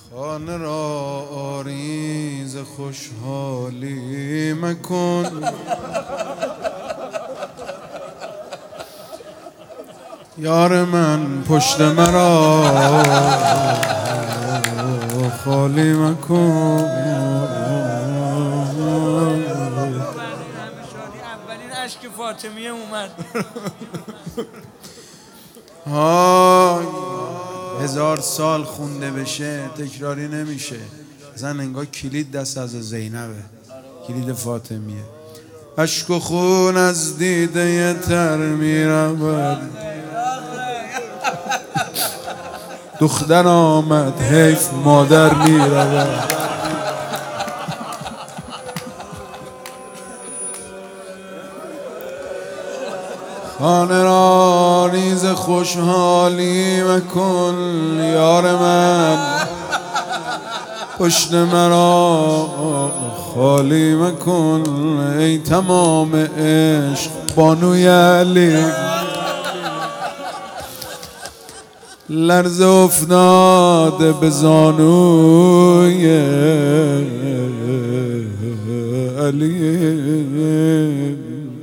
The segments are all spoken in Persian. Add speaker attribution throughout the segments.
Speaker 1: خانه را آریز خوشحالی مکن، یار من پشت مرا خالی مکن.
Speaker 2: اولین اشک فاطمیه اومد.
Speaker 1: های 1000 سال خونده بشه تکراری نمیشه. زن انگار کلید دست از زینبه، کلید فاطمیه. اشک و خون از دیده تر میرود، دختر آمد حیف مادر میرود. خانه را ریز خوشحالی مکن، یار من پشت مرا خالی مکن. ای تمام عشق بانوی علی، لرز افتاده به زانوی علی.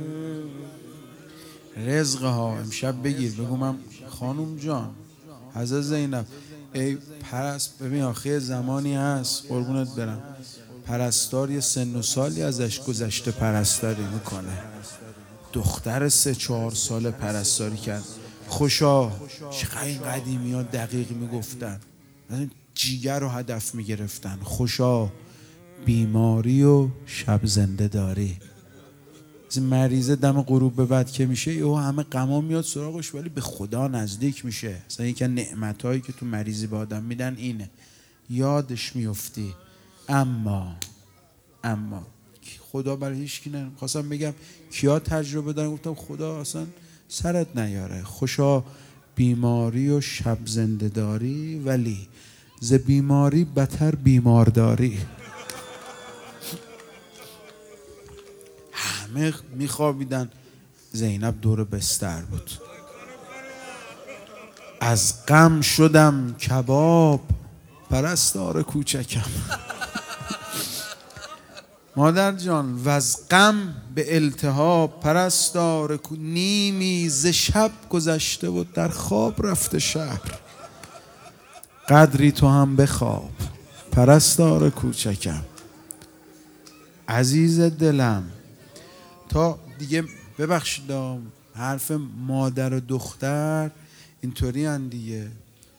Speaker 1: رزق ها امشب بگیر، بگو من خانوم جان حضرت زینب ای پرست. ببین آخه زمانی هست قربونت برم پرستار یه سن و سالی ازش گذشته پرستاری میکنه، دختر 3-4 سال پرستاری کرد. خوشا چقدر این قدیمی ها دقیق میگفتن، جیگر رو هدف میگرفتن. خوشا بیماری و شب زنده داری. از این مریضه دم غروب به بعد که میشه او همه غما میاد سراغش، ولی به خدا نزدیک میشه. مثلا یکی از نعمتایی که تو مریضی به آدم میدن اینه، یادش میفتی. اما خدا برای هیچ کی نه. خواستم بگم کیا تجربه دارن، گفتم خدا اصلا سرت نیاره. خوشا بیماری و شب زنده داری، ولی ز بیماری بتر بیمارداری. همه میخوابیدن، زینب دور بستر بود. از غم شدم کباب پرستار کوچکم. مادر جان وز غم به التهاب پرستار نیمی ز شب گذشته بود در خواب رفته شهر. قدری تو هم بخواب پرستار کوچکم. عزیز دلم تا دیگه ببخشید حرف مادر و دختر اینطوری ان دیگه.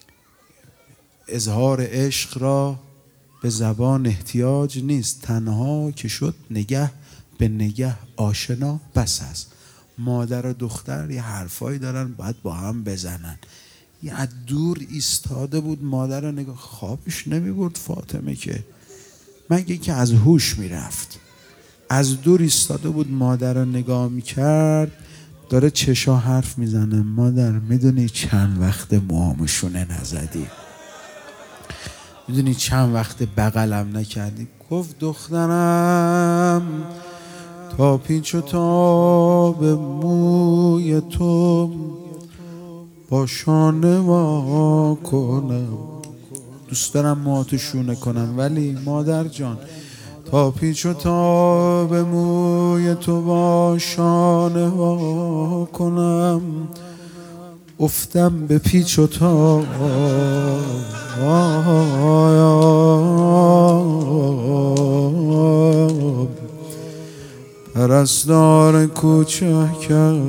Speaker 1: اظهار عشق را به زبان احتیاج نیست، تنها که شد نگه به نگه آشنا بس است. مادر و دختر یه حرفایی دارن باید با هم بزنن. یه از دور ایستاده بود مادر رو نگاه، خوابش نمی برد فاطمه که مگه که از هوش میرفت. از دور ایستاده بود مادر رو نگاه میکرد، داره چشا حرف میزنه. مادر میدونی چند وقت موامشونه نزدی؟ میدونی چند وقت بغلم نکردی؟ گفت دخترم تا پیچ و تاب موی تو با شانه وا کنم. دوست دارم موهاتو شونه کنم، ولی مادر جان تا پیچ و تاب موی تو با شانه وا کنم. افتم به پیچ و تاب پرستار کوچکم.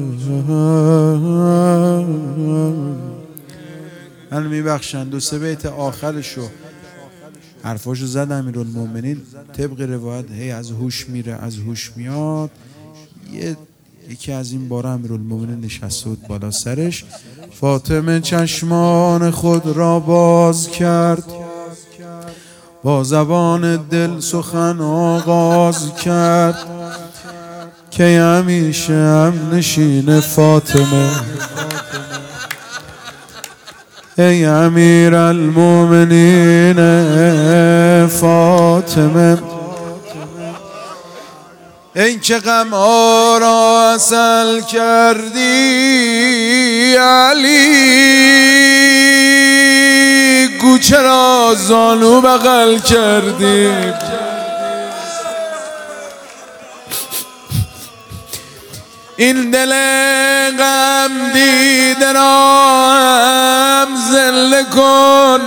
Speaker 1: من میبخشن 2-3 بیت آخرشو حرفاشو زد امیرالمومنین طبق روایت هی از هوش میره از هوش میاد. یکی از این بارا امیرالمومنین نشسته بود بالا سرش. فاطمه چشمان خود را باز کرد، با زبان دل سخن آغاز کرد که همیشه هم نشین فاطمه. ای امیر المومنین فاطمه، این که غم ها را عسل کردی علی، بگو چرا زانو بغل کردی. این دل غم دیده را هم زله کن.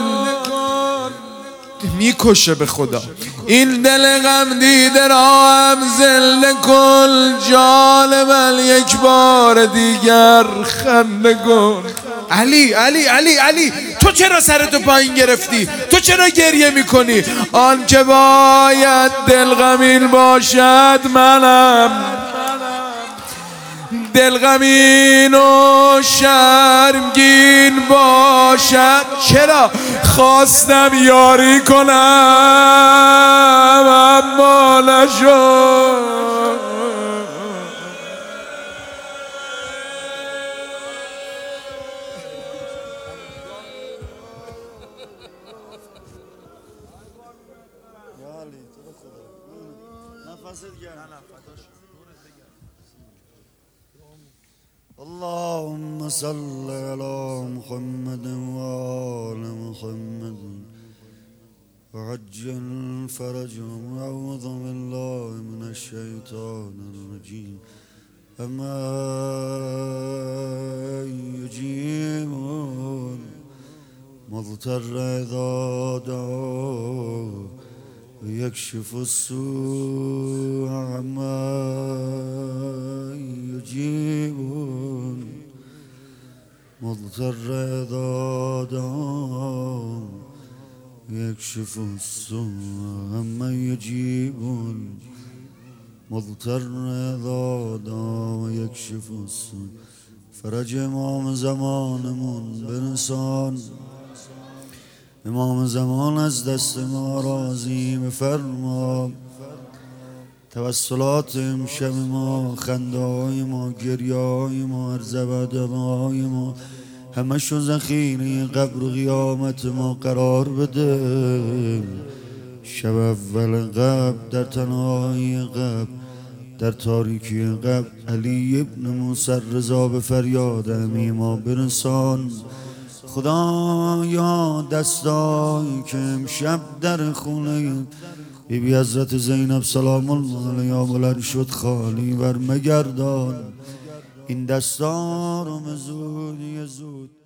Speaker 1: میکشه به خدا. این دل غم دیده را هم زله کن، جان من یک بار دیگر خنده کن. علی علی علی علی، تو چرا سرتو پایین گرفتی؟ تو چرا گریه میکنی؟ آن که باید دل غمین باشد منم، دل غمین و شرمگین باشد. چرا خواستم یاری کنم اما نشد.
Speaker 3: اللهم صل على محمد وآل محمد وعجل فرجهم. أعوذ بالله من الشيطان الرجيم. أما يجيب مضطر إذا دعاه ويكشف السوء. عما يجيبون مضطر إذا دعاه ويكشف السوء. عما يجيبون مضطر إذا دعاه ويكشف السوء. فرج امام زمانمون برسان. امام زمان از دست ما راضی بفرما. توسلات امشب ما، خنده های ما، گریه های ما، ارزبدمه های ما، همه شو ذخیره قبر و قیامت ما قرار بده. شب اول قبر، در تنهایی قبر، در تاریکی قبر، علی ابن موسی رضا به فریاد امی ما برسان. خدایا دستایی که امشب در خونه بی حضرت زینب سلام الله علیها بلند شد خالی بر مگردان. این دستا رو زود